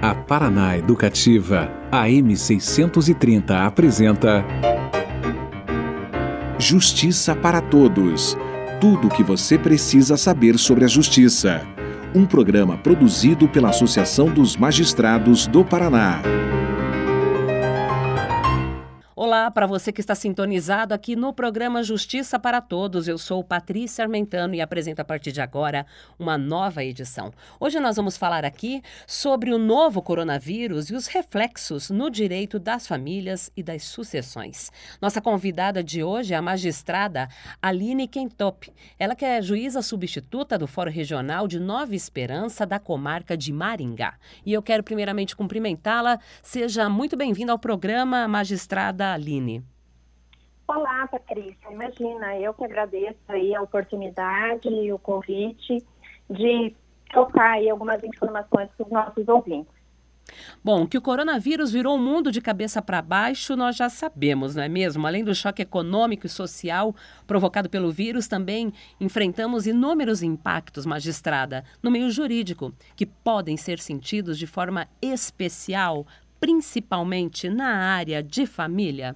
A Paraná Educativa, AM 630 apresenta Justiça para Todos. Tudo o que você precisa saber sobre a justiça. Um programa produzido pela Associação dos Magistrados do Paraná. Olá, para você que está sintonizado aqui no programa Justiça para Todos, eu sou Patrícia Armentano e apresento a partir de agora uma nova edição. Hoje nós vamos falar aqui sobre o novo coronavírus e os reflexos no direito das famílias e das sucessões. Nossa convidada de hoje é a magistrada Aline Kentop, ela que é juíza substituta do Fórum Regional de Nova Esperança da comarca de Maringá. E eu quero primeiramente cumprimentá-la. Seja muito bem-vinda ao programa, magistrada Aline. Olá, Patrícia. Imagina, eu que agradeço aí a oportunidade e o convite de trocar aí algumas informações para os nossos ouvintes. Bom, que o coronavírus virou o mundo de cabeça para baixo, nós já sabemos, não é mesmo? Além do choque econômico e social provocado pelo vírus, também enfrentamos inúmeros impactos, magistrada, no meio jurídico, que podem ser sentidos de forma especial, principalmente na área de família?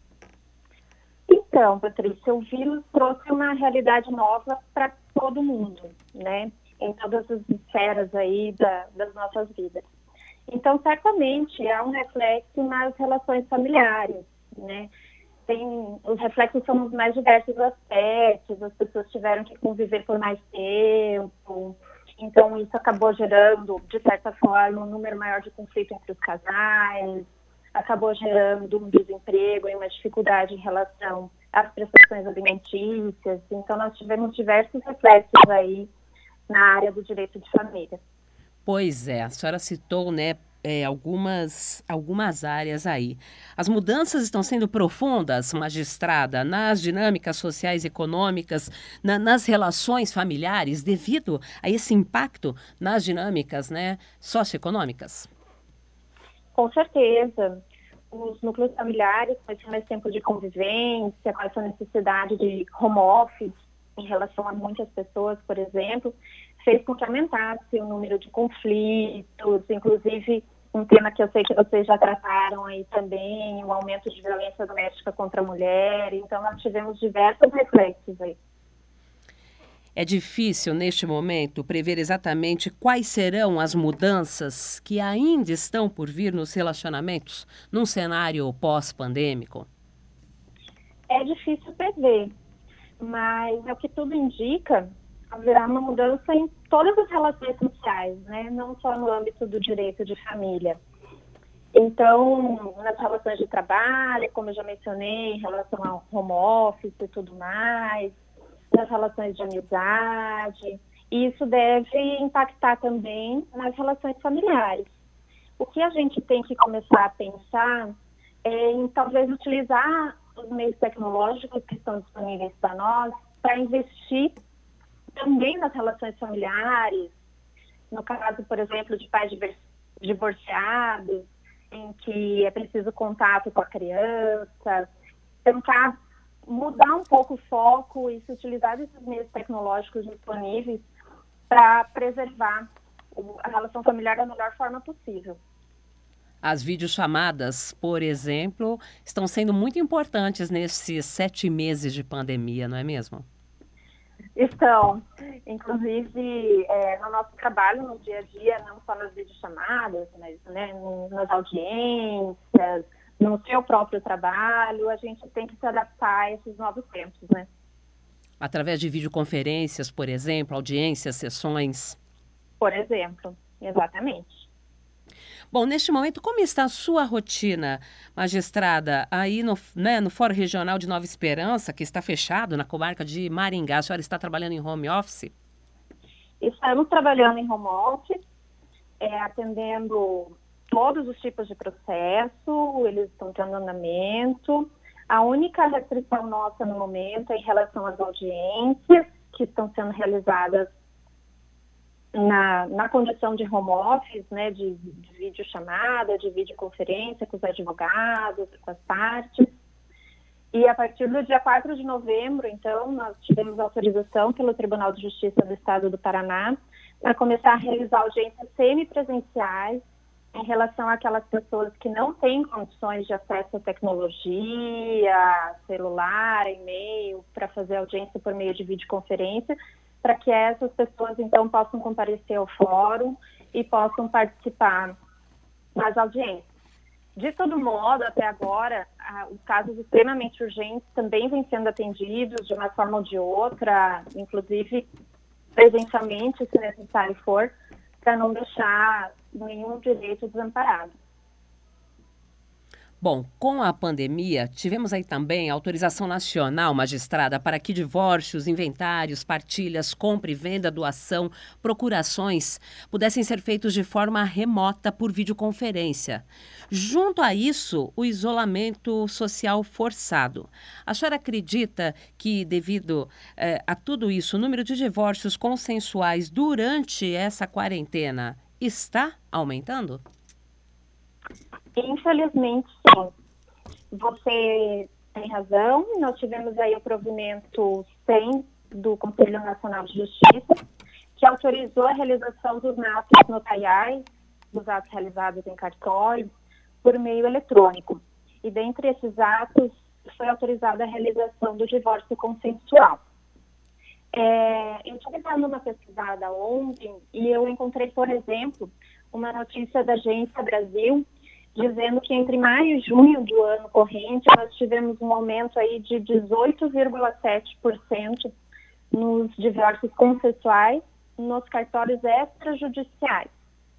Então, Patrícia, o vírus trouxe uma realidade nova para todo mundo, né? Em todas as esferas aí das nossas vidas. Então, certamente, há um reflexo nas relações familiares, né? Os reflexos são nos mais diversos aspectos, as pessoas tiveram que conviver por mais tempo. Então, isso acabou gerando, de certa forma, um número maior de conflito entre os casais, acabou gerando um desemprego e uma dificuldade em relação às prestações alimentícias. Então, nós tivemos diversos reflexos aí na área do direito de família. Pois é, a senhora citou, né, algumas áreas aí. As mudanças estão sendo profundas, magistrada, nas dinâmicas sociais e econômicas, nas relações familiares, devido a esse impacto nas dinâmicas, né, socioeconômicas? Com certeza. Os núcleos familiares, com esse mais tempo de convivência, com essa necessidade de home office em relação a muitas pessoas, por exemplo, fez com que aumentasse o número de conflitos, inclusive um tema que eu sei que vocês já trataram aí também, o aumento de violência doméstica contra a mulher. Então, nós tivemos diversos reflexos aí. É difícil, neste momento, prever exatamente quais serão as mudanças que ainda estão por vir nos relacionamentos num cenário pós-pandêmico? É difícil prever, mas é o que tudo indica, haverá uma mudança em todas as relações sociais, né? Não só no âmbito do direito de família. Então, nas relações de trabalho, como eu já mencionei, em relação ao home office e tudo mais, nas relações de amizade, e isso deve impactar também nas relações familiares. O que a gente tem que começar a pensar é em talvez utilizar os meios tecnológicos que estão disponíveis para nós para investir também nas relações familiares, no caso, por exemplo, de pais divorciados, em que é preciso contato com a criança, tentar mudar um pouco o foco e se utilizar desses meios tecnológicos disponíveis para preservar a relação familiar da melhor forma possível. As videochamadas, por exemplo, estão sendo muito importantes nesses 7 meses de pandemia, não é mesmo? Estão, inclusive, no nosso trabalho, no dia a dia, não só nas videochamadas, mas nas audiências, no seu próprio trabalho, a gente tem que se adaptar a esses novos tempos, né? Através de videoconferências, por exemplo, audiências, sessões? Por exemplo, exatamente. Bom, neste momento, como está a sua rotina, magistrada, aí no Fórum Regional de Nova Esperança, que está fechado na comarca de Maringá? A senhora está trabalhando em home office? Estamos trabalhando em home office, atendendo todos os tipos de processo, eles estão tendo andamento. A única restrição nossa no momento é em relação às audiências que estão sendo realizadas na condição de home office, né, de videochamada, de videoconferência com os advogados, com as partes. E a partir do dia 4 de novembro, então, nós tivemos autorização pelo Tribunal de Justiça do Estado do Paraná para começar a realizar audiências semipresenciais em relação àquelas pessoas que não têm condições de acesso à tecnologia, celular, e-mail, para fazer audiência por meio de videoconferência, para que essas pessoas, então, possam comparecer ao fórum e possam participar das audiências. De todo modo, até agora, os casos extremamente urgentes também vêm sendo atendidos de uma forma ou de outra, inclusive presencialmente, se necessário for, para não deixar nenhum direito desamparado. Bom, com a pandemia, tivemos aí também autorização nacional, magistrada, para que divórcios, inventários, partilhas, compra e venda, doação, procurações pudessem ser feitos de forma remota por videoconferência. Junto a isso, o isolamento social forçado. A senhora acredita que, devido a tudo isso, o número de divórcios consensuais durante essa quarentena está aumentando? Infelizmente, sim. Você tem razão. Nós tivemos aí o provimento 100 do Conselho Nacional de Justiça, que autorizou a realização dos atos notariais, dos atos realizados em cartório, por meio eletrônico. E dentre esses atos, foi autorizada a realização do divórcio consensual. Eu estive dando uma pesquisada ontem e eu encontrei, por exemplo, uma notícia da Agência Brasil, dizendo que entre maio e junho do ano corrente, nós tivemos um aumento aí de 18,7% nos divórcios consensuais nos cartórios extrajudiciais.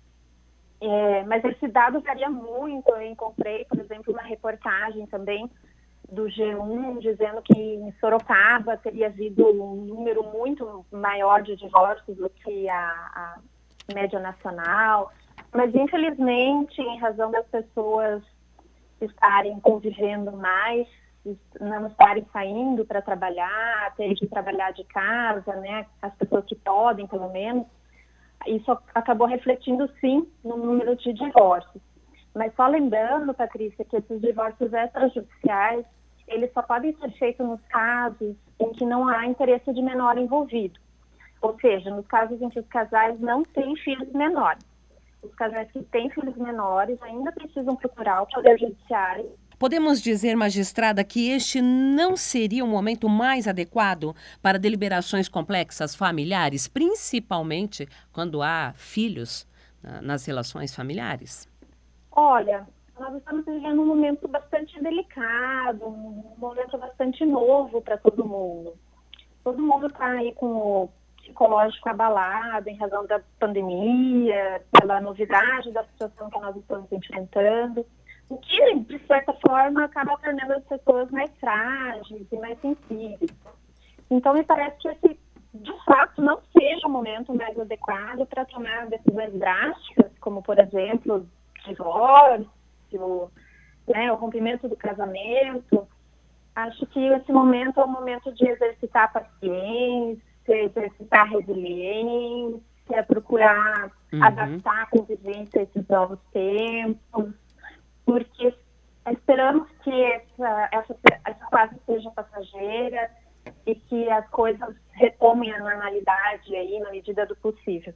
Mas esse dado varia muito. Eu encontrei, por exemplo, uma reportagem também do G1 dizendo que em Sorocaba teria havido um número muito maior de divórcios do que a média nacional. Mas, infelizmente, em razão das pessoas estarem convivendo mais, não estarem saindo para trabalhar, terem que trabalhar de casa, né? As pessoas que podem, pelo menos, isso acabou refletindo, sim, no número de divórcios. Mas só lembrando, Patrícia, que esses divórcios extrajudiciais, eles só podem ser feitos nos casos em que não há interesse de menor envolvido. Ou seja, nos casos em que os casais não têm filhos menores. Os casais que têm filhos menores ainda precisam procurar o Poder Judiciário. Podemos dizer, magistrada, que este não seria o momento mais adequado para deliberações complexas familiares, principalmente quando há filhos nas relações familiares? Olha, nós estamos vivendo um momento bastante delicado, um momento bastante novo para todo mundo. Todo mundo está aí com o psicológico abalado em razão da pandemia, pela novidade da situação que nós estamos enfrentando, o que, de certa forma, acaba tornando as pessoas mais frágeis e mais sensíveis. Então, me parece que esse, de fato, não seja o momento mais adequado para tomar decisões drásticas, como, por exemplo, divórcio, né, o rompimento do casamento. Acho que esse momento é um momento de exercitar a paciência, exercitar a resiliência, procurar adaptar a convivência a esses novos tempos, porque esperamos que essa fase seja passageira e que as coisas retomem a normalidade aí na medida do possível.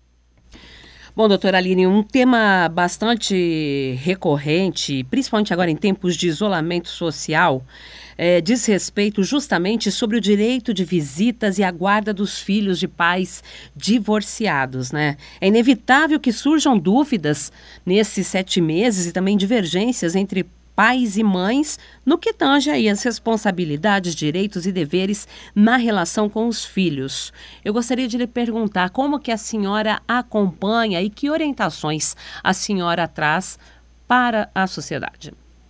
Bom, doutora Aline, um tema bastante recorrente, principalmente agora em tempos de isolamento social, diz respeito justamente sobre o direito de visitas e a guarda dos filhos de pais divorciados, né? É inevitável que surjam dúvidas nesses 7 meses e também divergências entre pais e mães no que tange aí as responsabilidades, direitos e deveres na relação com os filhos. Eu gostaria de lhe perguntar como que a senhora acompanha e que orientações a senhora traz para a sociedade.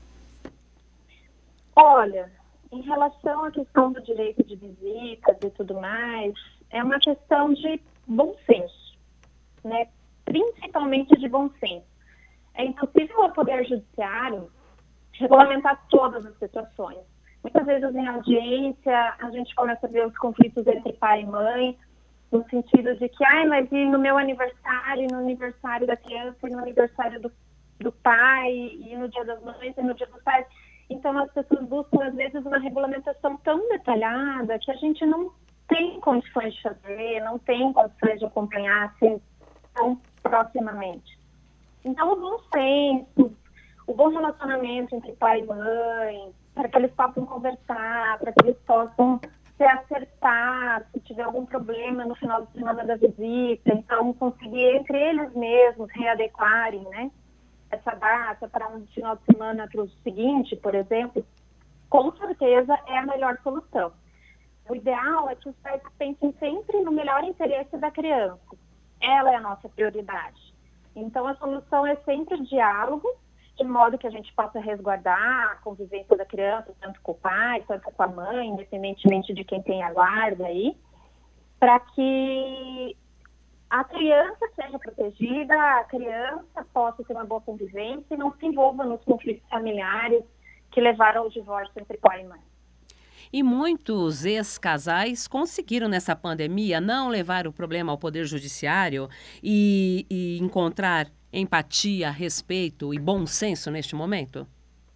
Olha, em relação à questão do direito de visitas e tudo mais, é uma questão de bom senso, né? Principalmente de bom senso. É impossível ao Poder Judiciário regulamentar todas as situações. Muitas vezes em audiência a gente começa a ver os conflitos entre pai e mãe, no sentido de que, mas e no meu aniversário, no aniversário da criança, e no aniversário do pai, e no dia das mães, e no dia dos pais. Então as pessoas buscam, às vezes, uma regulamentação tão detalhada que a gente não tem condições de fazer, não tem condições de acompanhar assim tão proximamente. Então, o bom senso, o bom relacionamento entre pai e mãe, para que eles possam conversar, para que eles possam se acertar, se tiver algum problema no final de semana da visita, então conseguir entre eles mesmos readequarem, né, essa data para um final de semana para o seguinte, por exemplo, com certeza é a melhor solução. O ideal é que os pais pensem sempre no melhor interesse da criança. Ela é a nossa prioridade. Então, a solução é sempre o diálogo, de modo que a gente possa resguardar a convivência da criança, tanto com o pai, tanto com a mãe, independentemente de quem tem a guarda aí, para que a criança seja protegida, a criança possa ter uma boa convivência e não se envolva nos conflitos familiares que levaram ao divórcio entre pai e mãe. E muitos ex-casais conseguiram nessa pandemia não levar o problema ao Poder Judiciário e encontrar empatia, respeito e bom senso neste momento?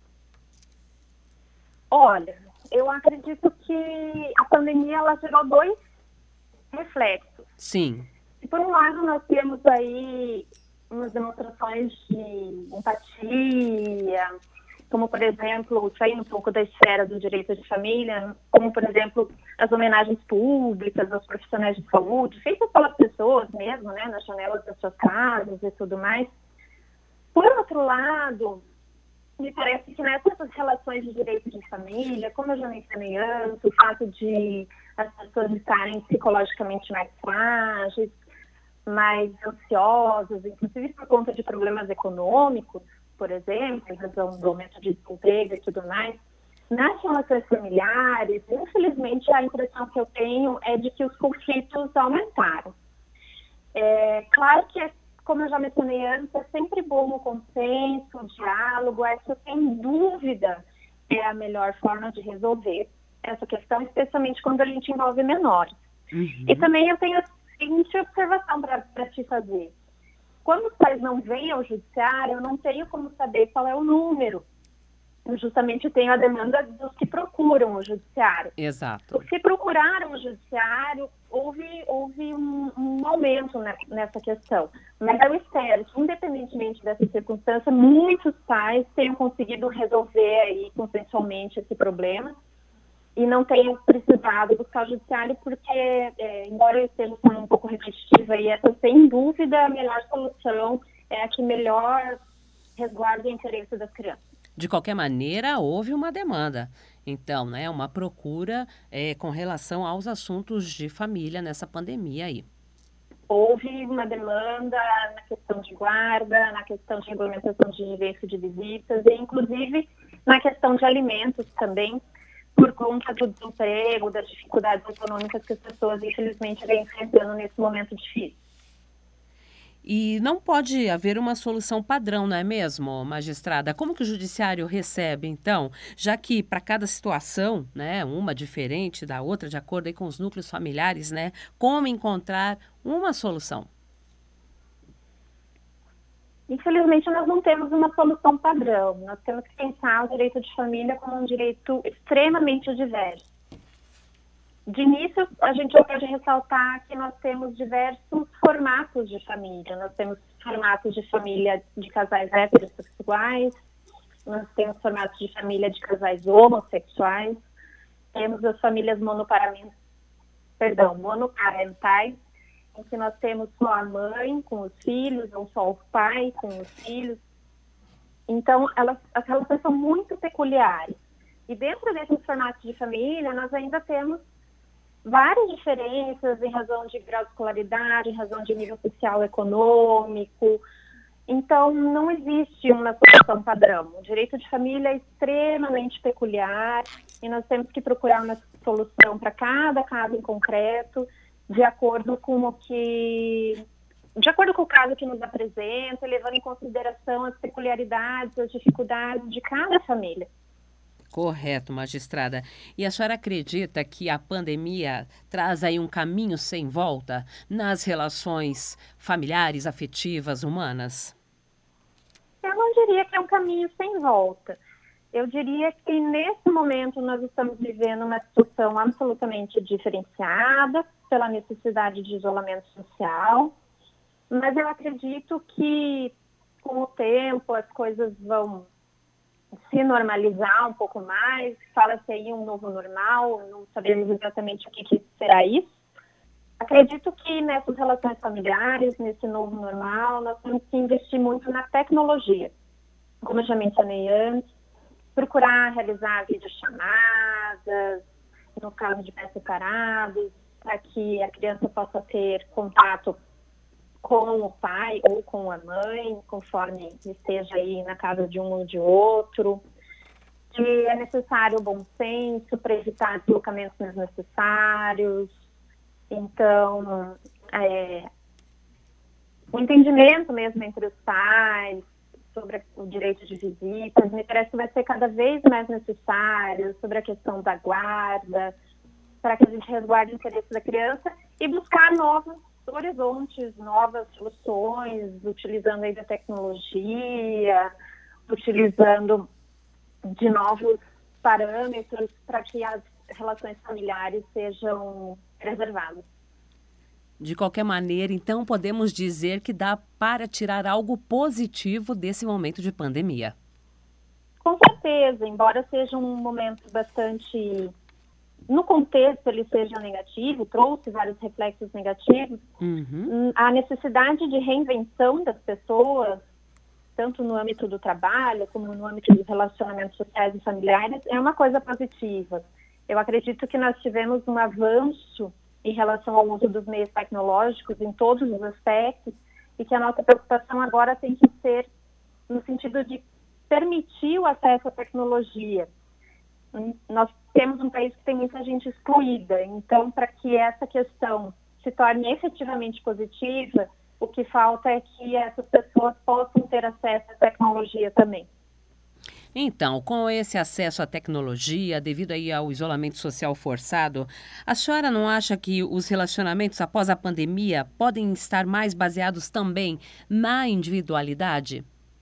Olha, eu acredito que a pandemia ela gerou dois reflexos. Sim. Por um lado, nós temos aí umas demonstrações de empatia, como, por exemplo, saindo um pouco da esfera do direito de família, como, por exemplo, as homenagens públicas aos profissionais de saúde, feitas pelas pessoas mesmo, né, nas janelas das suas casas e tudo mais. Por outro lado, me parece que nessas relações de direito de família, como eu já mencionei antes, o fato de as pessoas estarem psicologicamente mais frágeis, mais ansiosas, inclusive por conta de problemas econômicos, por exemplo, em razão do aumento de desemprego e tudo mais, nas relações familiares, infelizmente, a impressão que eu tenho é de que os conflitos aumentaram. Claro que, como eu já mencionei antes, é sempre bom o consenso, o diálogo, essa, sem dúvida, é a melhor forma de resolver essa questão, especialmente quando a gente envolve menores. Uhum. E também eu tenho a seguinte observação para te fazer. Quando os pais não vêm ao judiciário, eu não tenho como saber qual é o número. Eu justamente tenho a demanda dos que procuram o judiciário. Exato. Os que procuraram o judiciário, houve um aumento nessa questão. Mas eu espero que, independentemente dessa circunstância, muitos pais tenham conseguido resolver aí consensualmente esse problema e não tenham precisado buscar o judiciário, porque, embora eu esteja sendo um pouco repetitiva, e essa, sem dúvida, a melhor solução é a que melhor resguarda o interesse das crianças. De qualquer maneira, houve uma demanda. Então, né, uma procura com relação aos assuntos de família nessa pandemia aí. Houve uma demanda na questão de guarda, na questão de regulamentação de direito de visitas e, inclusive, na questão de alimentos também, por conta do desemprego, das dificuldades econômicas que as pessoas, infelizmente, vêm enfrentando nesse momento difícil. E não pode haver uma solução padrão, não é mesmo, magistrada? Como que o judiciário recebe, então, já que para cada situação, né, uma diferente da outra, de acordo aí com os núcleos familiares, né, como encontrar uma solução? Infelizmente, nós não temos uma solução padrão. Nós temos que pensar o direito de família como um direito extremamente diverso. De início, a gente pode ressaltar que nós temos diversos formatos de família. Nós temos formatos de família de casais heterossexuais, nós temos formatos de família de casais homossexuais, temos as famílias monoparentais, em que nós temos só a mãe com os filhos, ou só o pai com os filhos. Então, as relações são muito peculiares. E dentro desses formatos de família, nós ainda temos várias diferenças em razão de grau de escolaridade, em razão de nível social econômico. Então, não existe uma solução padrão. O direito de família é extremamente peculiar e nós temos que procurar uma solução para cada caso em concreto, de acordo com o caso que nos apresenta, levando em consideração as peculiaridades, as dificuldades de cada família. Correto, magistrada. E a senhora acredita que a pandemia traz aí um caminho sem volta nas relações familiares, afetivas, humanas? Eu não diria que é um caminho sem volta. Eu diria que nesse momento nós estamos vivendo uma situação absolutamente diferenciada pela necessidade de isolamento social, mas eu acredito que com o tempo as coisas vão se normalizar um pouco mais, fala-se aí um novo normal, não sabemos exatamente o que será isso. Acredito que nessas relações familiares, nesse novo normal, nós temos que investir muito na tecnologia. Como eu já mencionei antes, procurar realizar videochamadas, no caso de pais separados, para que a criança possa ter contato com o pai ou com a mãe, conforme esteja aí na casa de um ou de outro. Que é necessário o bom senso para evitar deslocamentos desnecessários. Então, o entendimento mesmo entre os pais sobre o direito de visitas, me parece que vai ser cada vez mais necessário, sobre a questão da guarda, para que a gente resguarde o interesse da criança e buscar novos horizontes, novas soluções, utilizando aí da tecnologia, utilizando de novos parâmetros para que as relações familiares sejam preservadas. De qualquer maneira, então, podemos dizer que dá para tirar algo positivo desse momento de pandemia. Com certeza, embora seja um momento bastante... No contexto, ele seja negativo, trouxe vários reflexos negativos, a necessidade de reinvenção das pessoas, tanto no âmbito do trabalho, como no âmbito dos relacionamentos sociais e familiares, é uma coisa positiva. Eu acredito que nós tivemos um avanço em relação ao uso dos meios tecnológicos em todos os aspectos e que a nossa preocupação agora tem que ser no sentido de permitir o acesso à tecnologia. Nós temos um país que tem muita gente excluída, então para que essa questão se torne efetivamente positiva, o que falta é que essas pessoas possam ter acesso à tecnologia também. Então, com esse acesso à tecnologia, devido aí ao isolamento social forçado, a senhora não acha que os relacionamentos após a pandemia podem estar mais baseados também na individualidade?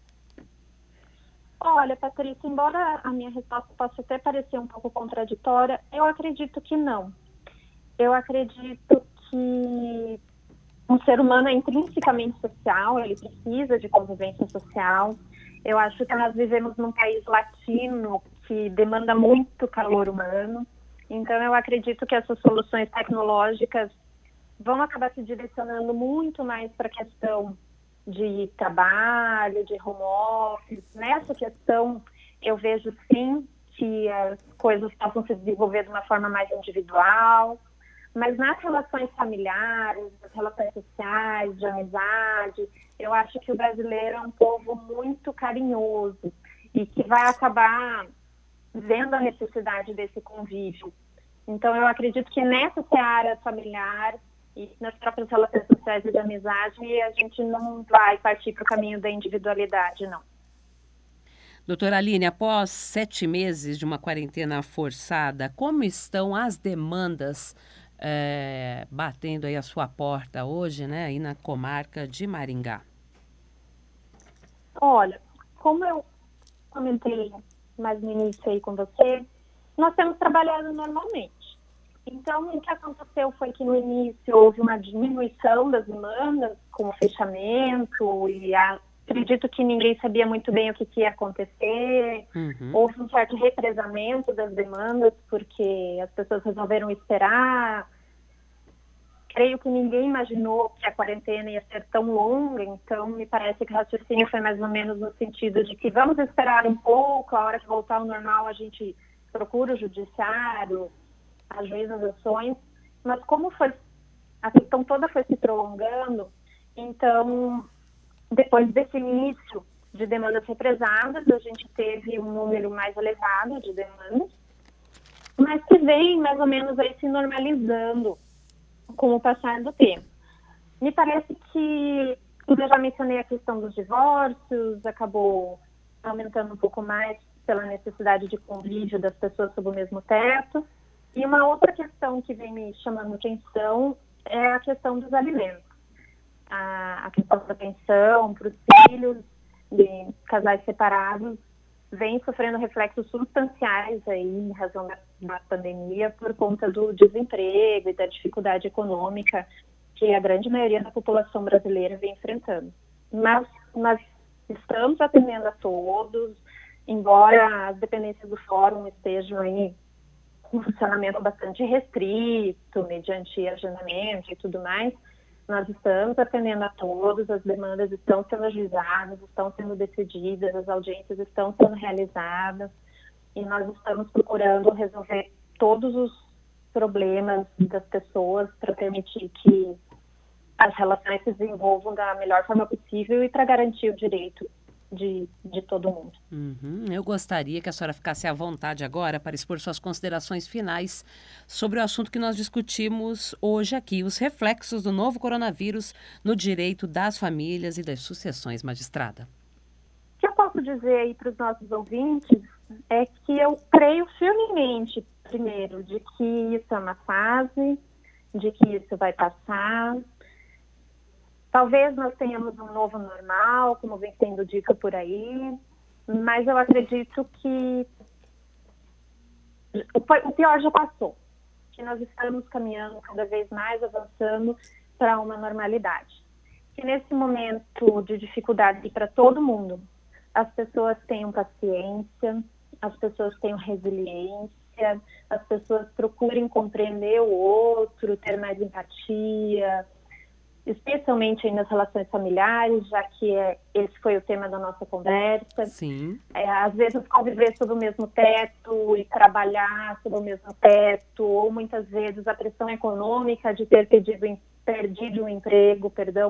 Olha, Patrícia, embora a minha resposta possa até parecer um pouco contraditória, eu acredito que não. Eu acredito que um ser humano é intrinsecamente social, ele precisa de convivência social. Eu acho que nós vivemos num país latino que demanda muito calor humano. Então, eu acredito que essas soluções tecnológicas vão acabar se direcionando muito mais para a questão de trabalho, de home office. Nessa questão, eu vejo sim que as coisas possam se desenvolver de uma forma mais individual, mas nas relações familiares, nas relações sociais, de amizade, eu acho que o brasileiro é um povo muito carinhoso e que vai acabar vendo a necessidade desse convívio. Então, eu acredito que nessa seara familiar e nas próprias relações sociais e de amizade, a gente não vai partir para o caminho da individualidade, não. Doutora Aline, após 7 meses de uma quarentena forçada, como estão as demandas batendo aí a sua porta hoje, né, aí na comarca de Maringá? Olha, como eu comentei mais no início aí com você, nós temos trabalhado normalmente. Então, o que aconteceu foi que no início houve uma diminuição das demandas com o fechamento e acredito que ninguém sabia muito bem o que ia acontecer. Houve um certo represamento das demandas porque as pessoas resolveram esperar. Creio que ninguém imaginou que a quarentena ia ser tão longa, então me parece que o raciocínio foi mais ou menos no sentido de que vamos esperar um pouco, a hora que voltar ao normal a gente procura o judiciário, ajuiza as ações, mas como a questão toda foi se prolongando, então, depois desse início de demandas represadas, a gente teve um número mais elevado de demandas, mas que vem mais ou menos aí se normalizando com o passar do tempo. Me parece que, eu já mencionei a questão dos divórcios, acabou aumentando um pouco mais pela necessidade de convívio das pessoas sob o mesmo teto. E uma outra questão que vem me chamando atenção é a questão dos alimentos. A questão da pensão para os filhos de casais separados vem sofrendo reflexos substanciais aí em razão da pandemia por conta do desemprego e da dificuldade econômica que a grande maioria da população brasileira vem enfrentando. Mas estamos atendendo a todos, embora as dependências do fórum estejam aí com funcionamento bastante restrito, mediante agendamento e tudo mais, nós estamos atendendo a todos, as demandas estão sendo ajuizadas, estão sendo decididas, as audiências estão sendo realizadas e nós estamos procurando resolver todos os problemas das pessoas para permitir que as relações se desenvolvam da melhor forma possível e para garantir o direito de todo mundo. Eu gostaria que a senhora ficasse à vontade agora para expor suas considerações finais sobre o assunto que nós discutimos hoje aqui, os reflexos do novo coronavírus no direito das famílias e das sucessões, magistrada. O que eu posso dizer aí para os nossos ouvintes é que eu creio firmemente, primeiro, de que isso é uma fase, de que isso vai passar. Talvez nós tenhamos um novo normal, como vem sendo dito por aí, mas eu acredito que o pior já passou, que nós estamos caminhando cada vez mais, avançando para uma normalidade. Que nesse momento de dificuldade para todo mundo, as pessoas tenham paciência, as pessoas tenham resiliência, as pessoas procurem compreender o outro, ter mais empatia, especialmente aí nas relações familiares, já que esse foi o tema da nossa conversa. Sim. Às vezes conviver sob o mesmo teto e trabalhar sob o mesmo teto, ou muitas vezes a pressão econômica de ter perdido o emprego,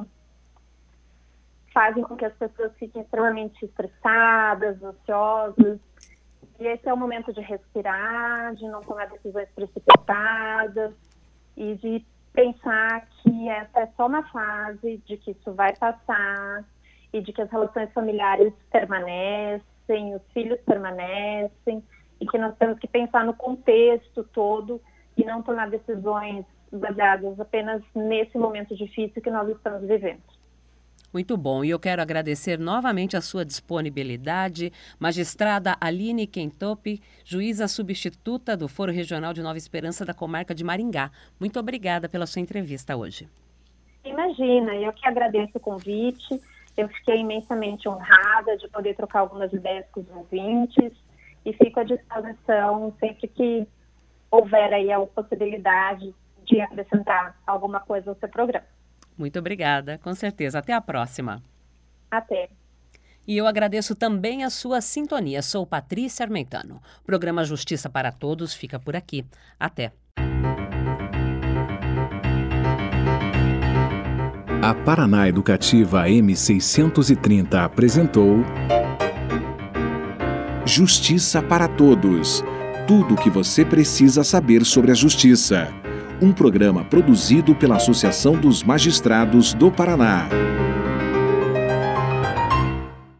fazem com que as pessoas fiquem extremamente estressadas, ansiosas. E esse é o momento de respirar, de não tomar decisões precipitadas e de pensar que essa é só uma fase, de que isso vai passar e de que as relações familiares permanecem, os filhos permanecem e que nós temos que pensar no contexto todo e não tomar decisões baseadas apenas nesse momento difícil que nós estamos vivendo. Muito bom, e eu quero agradecer novamente a sua disponibilidade, magistrada Aline Quentopi, juíza substituta do Foro Regional de Nova Esperança da Comarca de Maringá. Muito obrigada pela sua entrevista hoje. Imagina, eu que agradeço o convite, eu fiquei imensamente honrada de poder trocar algumas ideias com os ouvintes e fico à disposição sempre que houver aí a possibilidade de acrescentar alguma coisa ao seu programa. Muito obrigada, com certeza. Até a próxima. Até. E eu agradeço também a sua sintonia. Sou Patrícia Armentano. O programa Justiça para Todos fica por aqui. Até. A Paraná Educativa M630 apresentou Justiça para Todos. Tudo o que você precisa saber sobre a justiça. Um programa produzido pela Associação dos Magistrados do Paraná.